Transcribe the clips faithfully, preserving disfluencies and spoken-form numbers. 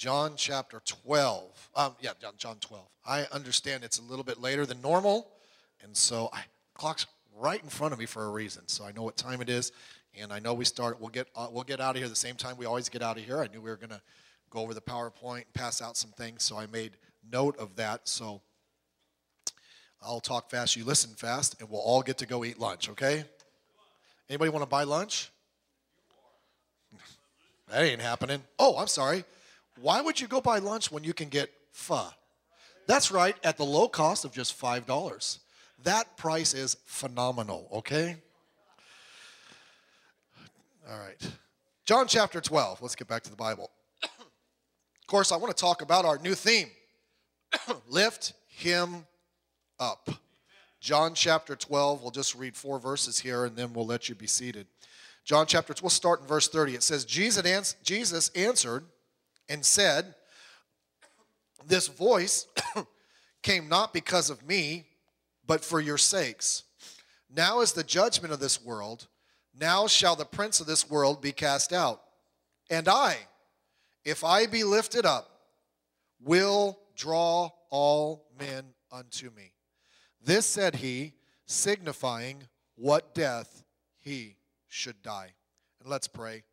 John chapter twelve. Um, yeah, John, John twelve. I understand it's a little bit later than normal, and so I, clock's right in front of me for a reason, so I know what time it is, and I know we start. We'll get uh, we'll get out of here the same time we always get out of here. I knew we were going to go over the PowerPoint and pass out some things, so I made note of that. So I'll talk fast, you listen fast, and we'll all get to go eat lunch. Okay? Anybody want to buy lunch? That ain't happening. Oh, I'm sorry. Why would you go buy lunch when you can get pho? That's right, at the low cost of just five dollars. That price is phenomenal, okay? All right. John chapter twelve. Let's get back to the Bible. Of course, I want to talk about our new theme. Lift him up. John chapter twelve. We'll just read four verses here, and then we'll let you be seated. John chapter twelve, we'll start in verse thirty. It says, Jesus answered and said, this voice came not because of me, but for your sakes. Now is the judgment of this world. Now shall the prince of this world be cast out. And I, if I be lifted up, will draw all men unto me. This said he, signifying what death he should die. And let's pray.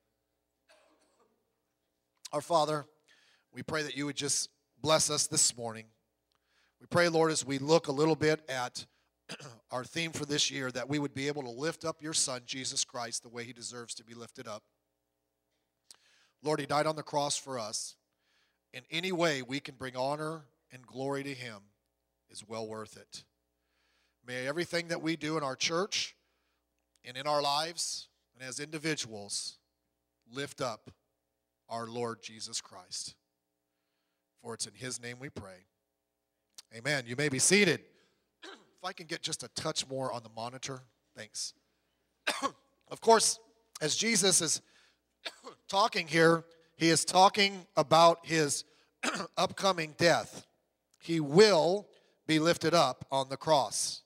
Our Father, we pray that you would just bless us this morning. We pray, Lord, as we look a little bit at our theme for this year, that we would be able to lift up your Son, Jesus Christ, the way he deserves to be lifted up. Lord, he died on the cross for us. In any way we can bring honor and glory to him is well worth it. May everything that we do in our church and in our lives and as individuals lift up our Lord Jesus Christ. For it's in his name we pray. Amen. You may be seated. If I can get just a touch more on the monitor. Thanks. Of course, as Jesus is talking here, he is talking about his upcoming death. He will be lifted up on the cross.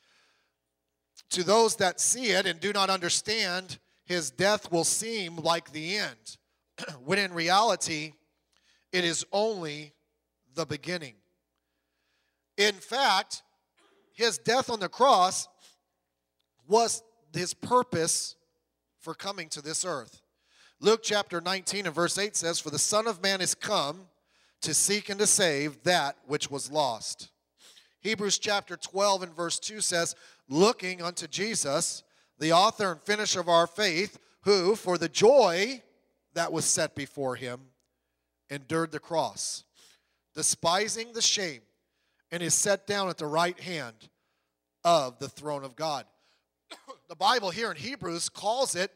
To those that see it and do not understand, his death will seem like the end, when in reality, it is only the beginning. In fact, his death on the cross was his purpose for coming to this earth. Luke chapter nineteen and verse eight says, for the Son of Man is come to seek and to save that which was lost. Hebrews chapter twelve and verse two says, looking unto Jesus, the author and finisher of our faith, who for the joy that was set before him endured the cross, despising the shame, and is set down at the right hand of the throne of God. The Bible here in Hebrews calls it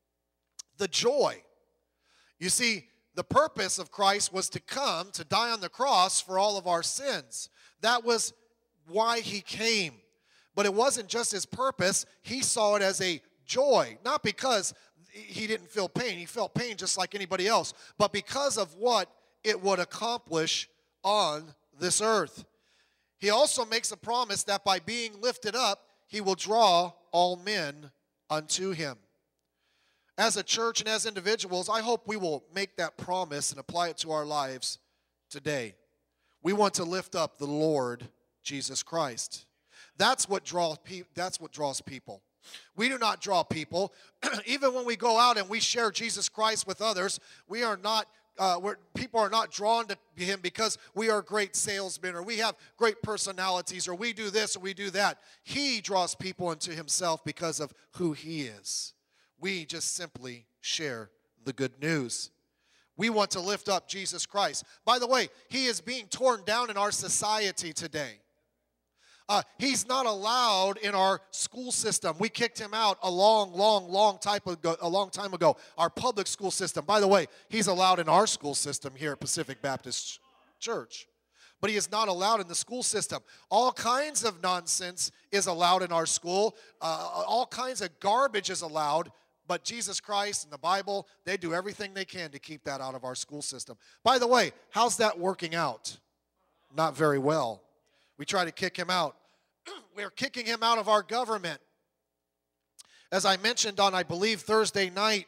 the joy. You see, the purpose of Christ was to come to die on the cross for all of our sins. That was why he came. But it wasn't just his purpose. He saw it as a joy, not because he didn't feel pain. He felt pain just like anybody else, but because of what it would accomplish on this earth. He also makes a promise that by being lifted up, he will draw all men unto him. As a church and as individuals, I hope we will make that promise and apply it to our lives today. We want to lift up the Lord Jesus Christ. That's what draws pe- that's what draws people. We do not draw people. Even when we go out and we share Jesus Christ with others, we are not Uh, where people are not drawn to him because we are great salesmen or we have great personalities or we do this or we do that. He draws people into himself because of who he is. We just simply share the good news. We want to lift up Jesus Christ. By the way, he is being torn down in our society today. Uh, he's not allowed in our school system. We kicked him out a long, long, long time ago, a long time ago. Our public school system. By the way, he's allowed in our school system here at Pacific Baptist Church. But he is not allowed in the school system. All kinds of nonsense is allowed in our school. Uh, all kinds of garbage is allowed. But Jesus Christ and the Bible, they do everything they can to keep that out of our school system. By the way, how's that working out? Not very well. We try to kick him out. We're kicking him out of our government. As I mentioned on, I believe, Thursday night,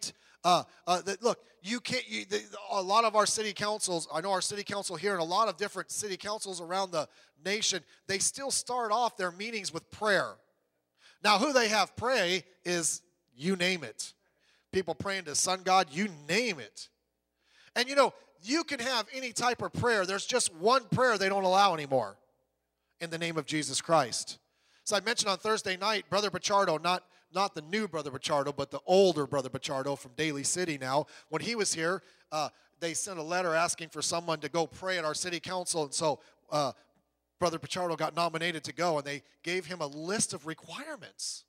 Uh, uh, that, look, you can't. You, the, a lot of our city councils, I know our city council here, and a lot of different city councils around the nation, they still start off their meetings with prayer. Now, who they have pray is you name it. People praying to sun God, you name it. And you know, you can have any type of prayer. There's just one prayer they don't allow anymore. In the name of Jesus Christ. So I mentioned on Thursday night, Brother Pichardo, not, not the new Brother Pichardo, but the older Brother Pichardo from Daly City now. When he was here, uh, they sent a letter asking for someone to go pray at our city council. And so uh, Brother Pichardo got nominated to go, and they gave him a list of requirements.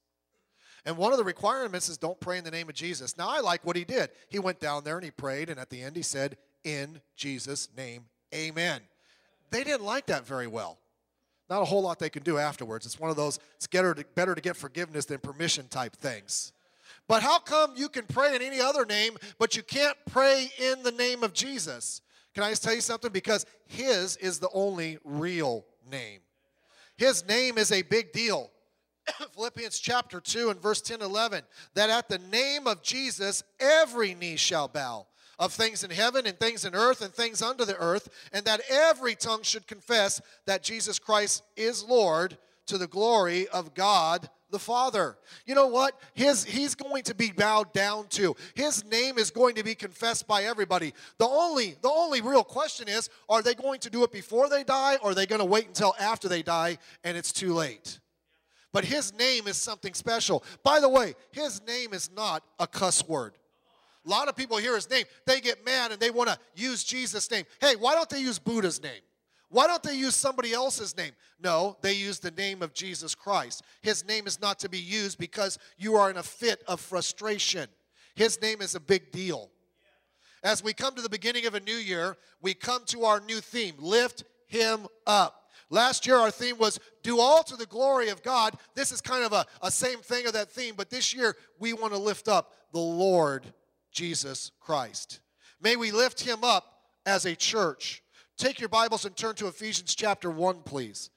And one of the requirements is don't pray in the name of Jesus. Now, I like what he did. He went down there and he prayed, and at the end he said, in Jesus' name, amen. They didn't like that very well. Not a whole lot they can do afterwards. It's one of those, it's better to, better to get forgiveness than permission type things. But how come you can pray in any other name, but you can't pray in the name of Jesus? Can I just tell you something? Because his is the only real name. His name is a big deal. Philippians chapter two and verse ten, eleven, that at the name of Jesus every knee shall bow, of things in heaven and things in earth and things under the earth, and that every tongue should confess that Jesus Christ is Lord, to the glory of God the Father. You know what? His, he's going to be bowed down to. His name is going to be confessed by everybody. The only, the only real question is, are they going to do it before they die, or are they going to wait until after they die and it's too late? But his name is something special. By the way, his name is not a cuss word. A lot of people hear his name, they get mad and they want to use Jesus' name. Hey, why don't they use Buddha's name? Why don't they use somebody else's name? No, they use the name of Jesus Christ. His name is not to be used because you are in a fit of frustration. His name is a big deal. As we come to the beginning of a new year, we come to our new theme, lift him up. Last year our theme was do all to the glory of God. This is kind of a, a same thing of that theme, but this year we want to lift up the Lord Jesus Christ. May we lift him up as a church. Take your Bibles and turn to Ephesians chapter one, please.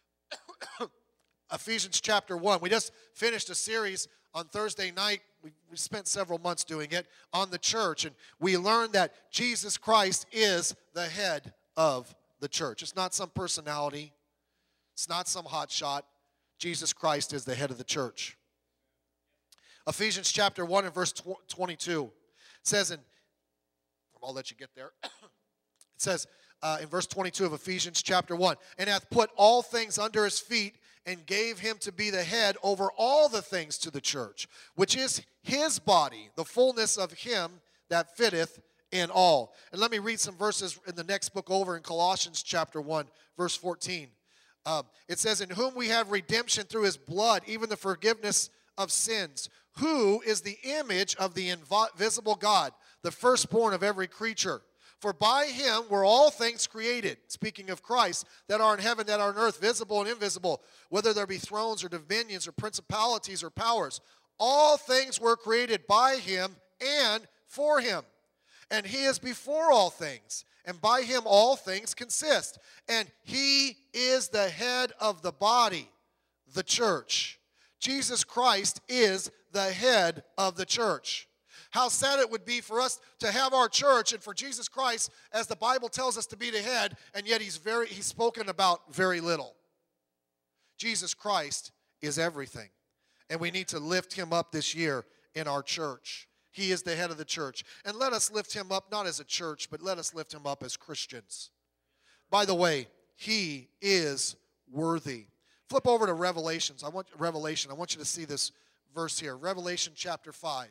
Ephesians chapter one. We just finished a series on Thursday night. We, we spent several months doing it on the church, and we learned that Jesus Christ is the head of the church. It's not some personality. It's not some hot shot. Jesus Christ is the head of the church. Ephesians chapter one and verse twenty-two. It says, and I'll let you get there. It says uh, in verse twenty-two of Ephesians chapter one, and hath put all things under his feet, and gave him to be the head over all the things to the church, which is his body, the fullness of him that fitteth in all. And let me read some verses in the next book over in Colossians chapter one, verse fourteen. Um, it says, in whom we have redemption through his blood, even the forgiveness of sins, who is the image of the invisible God, the firstborn of every creature. For by him were all things created, speaking of Christ, that are in heaven, that are on earth, visible and invisible, whether there be thrones or dominions or principalities or powers. All things were created by him and for him. And he is before all things, and by him all things consist. And he is the head of the body, the church. Jesus Christ is the head of the church. How sad it would be for us to have our church and for Jesus Christ, as the Bible tells us, to be the head, and yet he's very he's spoken about very little. Jesus Christ is everything, and we need to lift him up this year in our church. He is the head of the church. And let us lift him up, not as a church, but let us lift him up as Christians. By the way, he is worthy. Flip over to Revelations. I want Revelation. I want you to see this verse here. Revelation chapter five.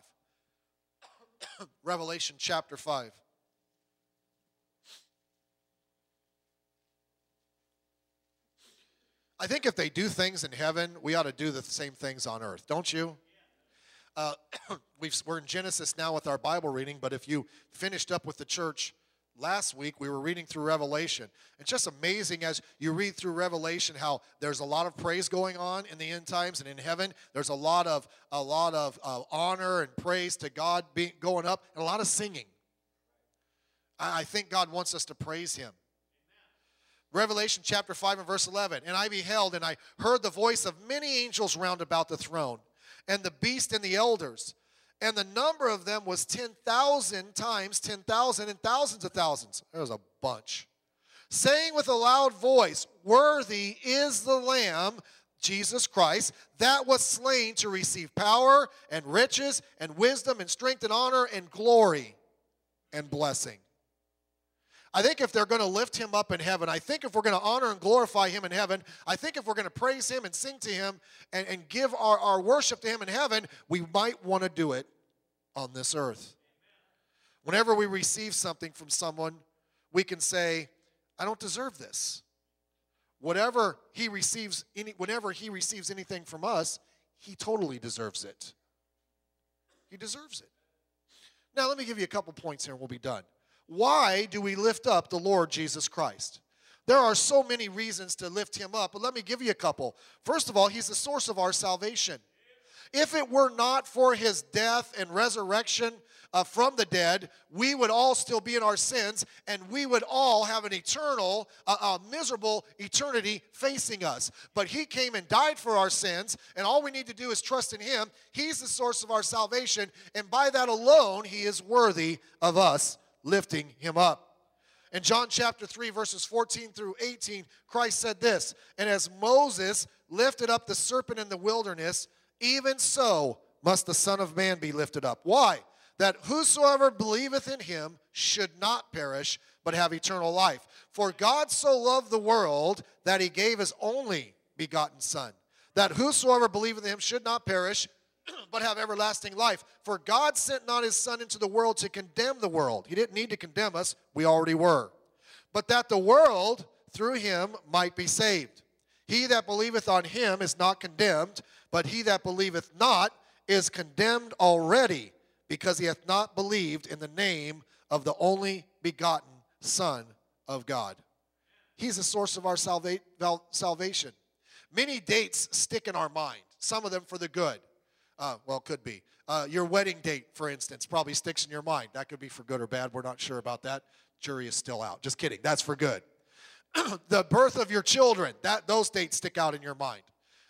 Revelation chapter five. I think if they do things in heaven, we ought to do the same things on earth, don't you? Uh, we've, we're in Genesis now with our Bible reading, but if you finished up with the church last week, we were reading through Revelation. It's just amazing as you read through Revelation how there's a lot of praise going on in the end times, and in heaven there's a lot of a lot of uh, honor and praise to God being going up, and a lot of singing. I, I think God wants us to praise him. Revelation chapter five and verse eleven. And I beheld, and I heard the voice of many angels round about the throne, and the beast and the elders. And the number of them was ten thousand times ten thousand and thousands of thousands. There was a bunch. Saying with a loud voice, worthy is the Lamb, Jesus Christ, that was slain to receive power and riches and wisdom and strength and honor and glory and blessing. I think if they're going to lift him up in heaven, I think if we're going to honor and glorify him in heaven, I think if we're going to praise him and sing to him and, and give our, our worship to him in heaven, we might want to do it on this earth. Whenever we receive something from someone, we can say, I don't deserve this. Whatever he receives, any, whenever he receives anything from us, he totally deserves it. He deserves it. Now, let me give you a couple points here and we'll be done. Why do we lift up the Lord Jesus Christ? There are so many reasons to lift him up, but let me give you a couple. First of all, he's the source of our salvation. If it were not for his death and resurrection uh, from the dead, we would all still be in our sins, and we would all have an eternal, uh, uh, miserable eternity facing us. But he came and died for our sins, and all we need to do is trust in him. He's the source of our salvation, and by that alone, he is worthy of us lifting him up. In John chapter three, verses fourteen through eighteen, Christ said this, and as Moses lifted up the serpent in the wilderness, even so must the Son of Man be lifted up. Why? That whosoever believeth in him should not perish, but have eternal life. For God so loved the world that he gave his only begotten Son, that whosoever believeth in him should not perish, but have everlasting life. For God sent not his Son into the world to condemn the world. He didn't need to condemn us. We already were. But that the world through him might be saved. He that believeth on him is not condemned, but he that believeth not is condemned already, because he hath not believed in the name of the only begotten Son of God. He's the source of our salva- salvation. Many dates stick in our mind, some of them for the good. Uh, well, could be. Uh, your wedding date, for instance, probably sticks in your mind. That could be for good or bad. We're not sure about that. Jury is still out. Just kidding. That's for good. The birth of your children, that those dates stick out in your mind.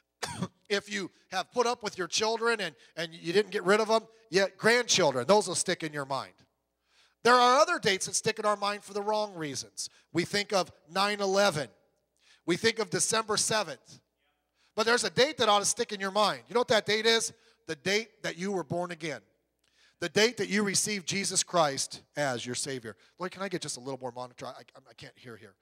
If you have put up with your children and, and you didn't get rid of them, yet grandchildren, those will stick in your mind. There are other dates that stick in our mind for the wrong reasons. We think of nine eleven. We think of December seventh. But there's a date that ought to stick in your mind. You know what that date is? The date that you were born again. The date that you received Jesus Christ as your Savior. Lord, can I get just a little more monitor? I, I can't hear here.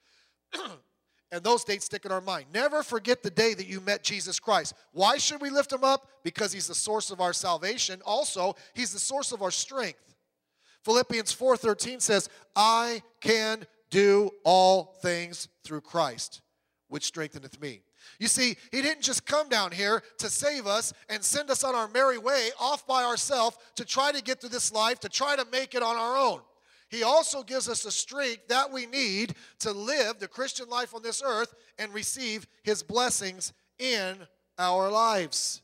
And those dates stick in our mind. Never forget the day that you met Jesus Christ. Why should we lift him up? Because he's the source of our salvation. Also, he's the source of our strength. Philippians four thirteen says, I can do all things through Christ, which strengtheneth me. You see, he didn't just come down here to save us and send us on our merry way off by ourselves to try to get through this life, to try to make it on our own. He also gives us the strength that we need to live the Christian life on this earth and receive his blessings in our lives.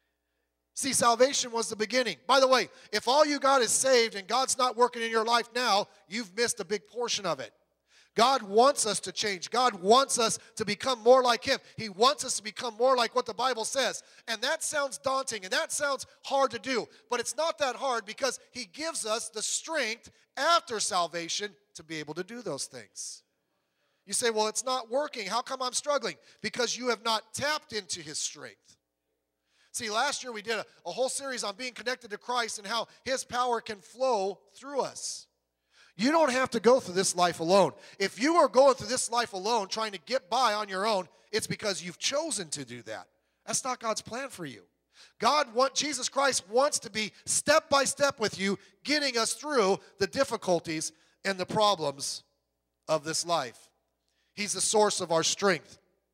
See, salvation was the beginning. By the way, if all you got is saved and God's not working in your life now, you've missed a big portion of it. God wants us to change. God wants us to become more like him. He wants us to become more like what the Bible says. And that sounds daunting and that sounds hard to do. But it's not that hard because he gives us the strength after salvation to be able to do those things. You say, well, it's not working. How come I'm struggling? Because you have not tapped into his strength. See, last year we did a, a whole series on being connected to Christ and how his power can flow through us. You don't have to go through this life alone. If you are going through this life alone, trying to get by on your own, it's because you've chosen to do that. That's not God's plan for you. God, want, Jesus Christ wants to be step by step with you, getting us through the difficulties and the problems of this life. He's the source of our strength.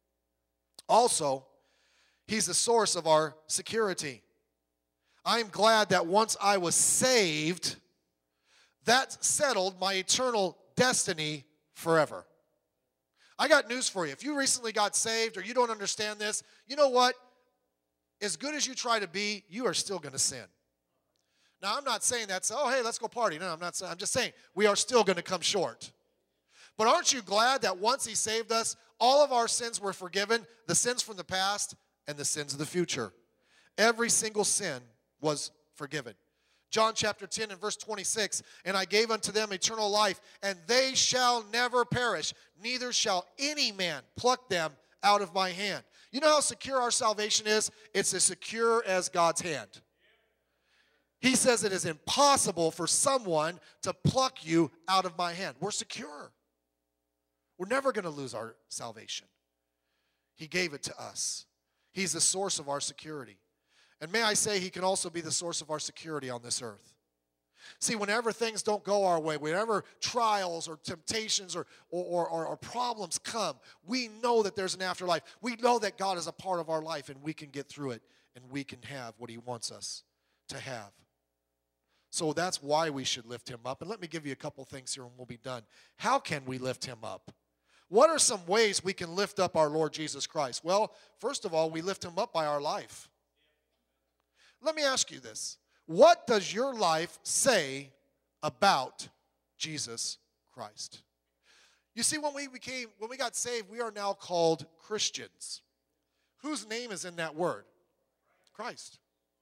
Also, he's the source of our security. I'm glad that once I was saved, that settled my eternal destiny forever. I got news for you. If you recently got saved or you don't understand this, you know what? As good as you try to be, you are still going to sin. Now, I'm not saying that's, oh, hey, let's go party. No, I'm not saying. I'm just saying we are still going to come short. But aren't you glad that once he saved us, all of our sins were forgiven, the sins from the past and the sins of the future? Every single sin was forgiven. John chapter ten and verse twenty-six, and I gave unto them eternal life, and they shall never perish, neither shall any man pluck them out of my hand. You know how secure our salvation is? It's as secure as God's hand. He says it is impossible for someone to pluck you out of my hand. We're secure. We're never going to lose our salvation. He gave it to us. He's the source of our security. And may I say, he can also be the source of our security on this earth. See, whenever things don't go our way, whenever trials or temptations or, or, or, or problems come, we know that there's an afterlife. We know that God is a part of our life, and we can get through it, and we can have what he wants us to have. So that's why we should lift him up. And let me give you a couple things here and we'll be done. How can we lift him up? What are some ways we can lift up our Lord Jesus Christ? Well, first of all, we lift him up by our life. Let me ask you this. What does your life say about Jesus Christ? You see, when we became, when we got saved, we are now called Christians. Whose name is in that word? Christ.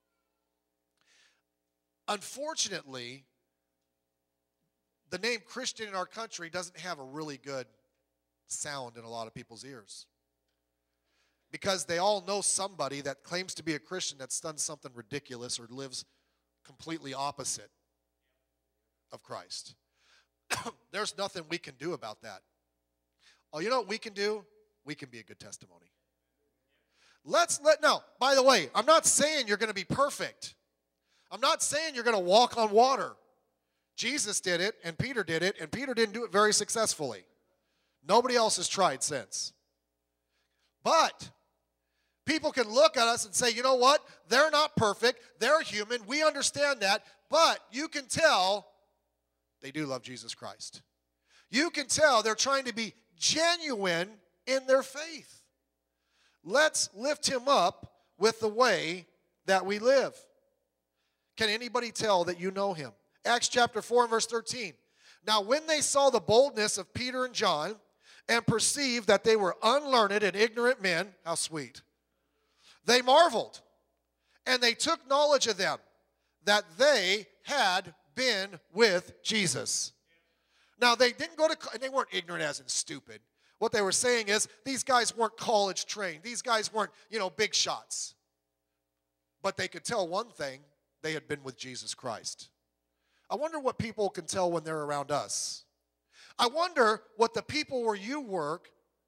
Unfortunately, the name Christian in our country doesn't have a really good sound in a lot of people's ears. Because they all know somebody that claims to be a Christian that's done something ridiculous or lives completely opposite of Christ. There's nothing we can do about that. Oh, you know what we can do? We can be a good testimony. Let's let, now, by the way, I'm not saying you're going to be perfect. I'm not saying you're going to walk on water. Jesus did it, and Peter did it, and Peter didn't do it very successfully. Nobody else has tried since. But people can look at us and say, you know what? They're not perfect. They're human. We understand that. But you can tell they do love Jesus Christ. You can tell they're trying to be genuine in their faith. Let's lift him up with the way that we live. Can anybody tell that you know him? Acts chapter four and verse thirteen. Now when they saw the boldness of Peter and John and perceived that they were unlearned and ignorant men, how sweet, they marveled, and they took knowledge of them, that they had been with Jesus. Now they didn't go to, and they weren't ignorant as in stupid. What they were saying is, these guys weren't college trained. These guys weren't, you know, big shots. But they could tell one thing. They had been with Jesus Christ. I wonder what people can tell when they're around us. I wonder what the people where you work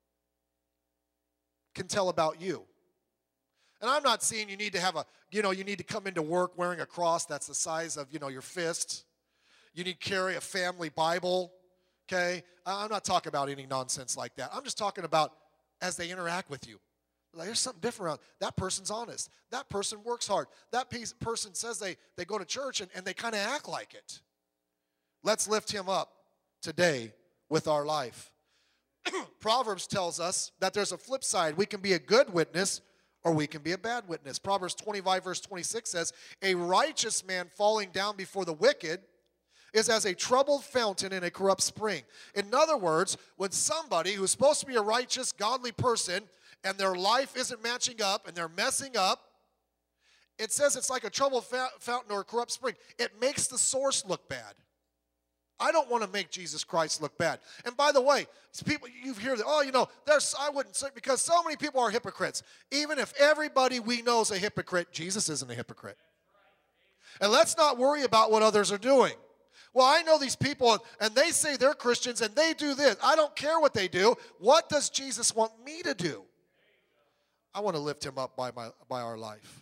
can tell about you. And I'm not saying you need to have a, you know, you need to come into work wearing a cross that's the size of, you know, your fist. You need to carry a family Bible, okay? I'm not talking about any nonsense like that. I'm just talking about as they interact with you. Like, there's something different around. That person's honest. That person works hard. That piece, person says they, they go to church and, and they kind of act like it. Let's lift him up today with our life. Proverbs tells us that there's a flip side. We can be a good witness or we can be a bad witness. Proverbs twenty-five verse twenty-six says, a righteous man falling down before the wicked is as a troubled fountain in a corrupt spring. In other words, when somebody who's supposed to be a righteous, godly person and their life isn't matching up and they're messing up, it says it's like a troubled fountain or a corrupt spring. It makes the source look bad. I don't want to make Jesus Christ look bad. And by the way, people, you hear that, oh, you know, there's, I wouldn't say, because so many people are hypocrites. Even if everybody we know is a hypocrite, Jesus isn't a hypocrite. And let's not worry about what others are doing. Well, I know these people, and they say they're Christians, and they do this. I don't care what they do. What does Jesus want me to do? I want to lift him up by, my, by our life.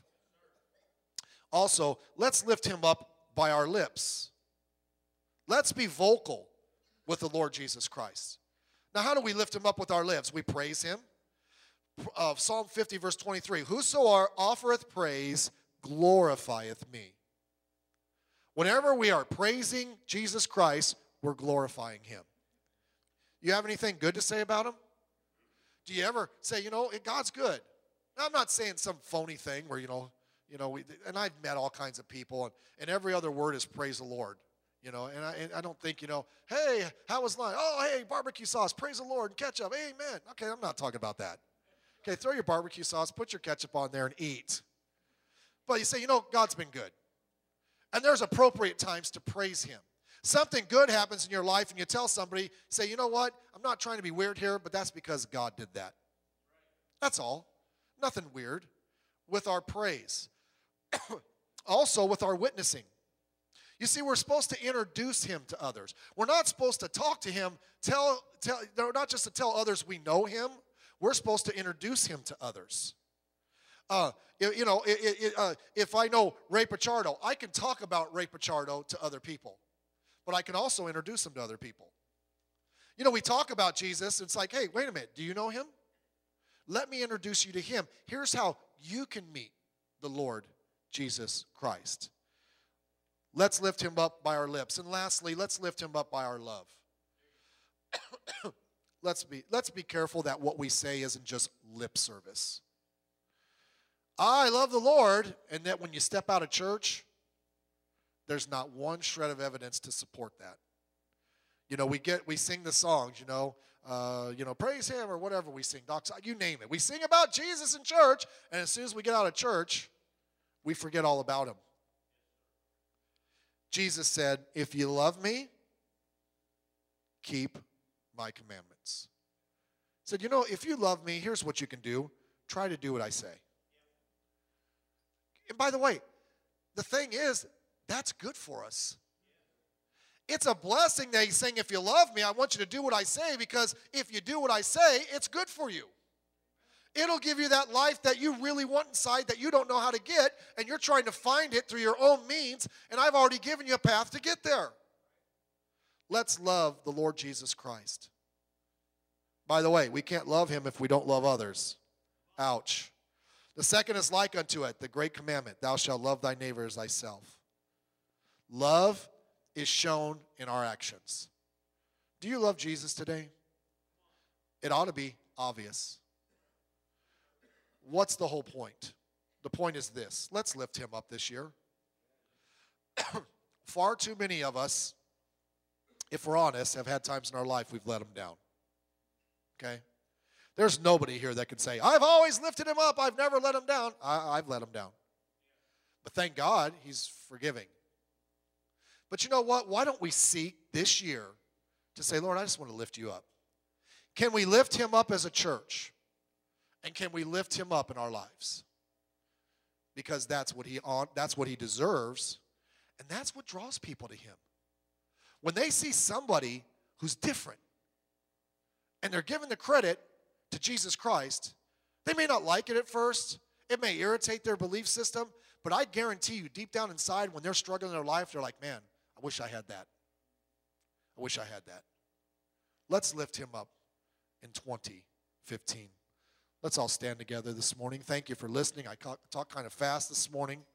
Also, let's lift him up by our lips. Let's be vocal with the Lord Jesus Christ. Now, how do we lift him up with our lips? We praise him. Uh, Psalm fifty, verse twenty-three. Whoso offereth praise glorifieth me. Whenever we are praising Jesus Christ, we're glorifying him. You have anything good to say about him? Do you ever say, you know, God's good? Now, I'm not saying some phony thing where, you know, you know, we, and I've met all kinds of people, and, and every other word is praise the Lord. You know, and I, and I don't think, you know, hey, how was lunch? Oh, hey, barbecue sauce, praise the Lord, and ketchup, amen. Okay, I'm not talking about that. Okay, throw your barbecue sauce, put your ketchup on there, and eat. But you say, you know, God's been good. And there's appropriate times to praise him. Something good happens in your life and you tell somebody, say, you know what, I'm not trying to be weird here, but that's because God did that. That's all. Nothing weird with our praise. Also with our witnessing. You see, we're supposed to introduce him to others. We're not supposed to talk to him, tell, tell, not just to tell others we know him. We're supposed to introduce him to others. Uh, you know, it, it, uh, if I know Ray Pichardo, I can talk about Ray Pichardo to other people. But I can also introduce him to other people. You know, we talk about Jesus, it's like, hey, wait a minute, do you know him? Let me introduce you to him. Here's how you can meet the Lord Jesus Christ. Let's lift him up by our lips. And lastly, let's lift him up by our love. let's be, let's be careful that what we say isn't just lip service. I love the Lord, and that when you step out of church, there's not one shred of evidence to support that. You know, we get we sing the songs, you know, uh, you know, praise him or whatever we sing, docs, you name it. We sing about Jesus in church, and as soon as we get out of church, we forget all about him. Jesus said, if you love me, keep my commandments. He said, you know, if you love me, here's what you can do. Try to do what I say. And by the way, the thing is, that's good for us. It's a blessing that he's saying, if you love me, I want you to do what I say, because if you do what I say, it's good for you. It'll give you that life that you really want inside that you don't know how to get, and you're trying to find it through your own means, and I've already given you a path to get there. Let's love the Lord Jesus Christ. By the way, we can't love him if we don't love others. Ouch. The second is like unto it, the great commandment, thou shalt love thy neighbor as thyself. Love is shown in our actions. Do you love Jesus today? It ought to be obvious. What's the whole point? The point is this. Let's lift him up this year. Far too many of us, if we're honest, have had times in our life we've let him down. Okay? There's nobody here that can say, I've always lifted him up. I've never let him down. I, I've let him down. But thank God he's forgiving. But you know what? Why don't we seek this year to say, Lord, I just want to lift you up. Can we lift him up as a church? And can we lift him up in our lives? Because that's what he that's what he deserves, and that's what draws people to him. When they see somebody who's different, and they're giving the credit to Jesus Christ, they may not like it at first. It may irritate their belief system, but I guarantee you, deep down inside, when they're struggling in their life, they're like, man, I wish I had that. I wish I had that. Let's lift him up in twenty fifteen. Let's all stand together this morning. Thank you for listening. I talked kind of fast this morning.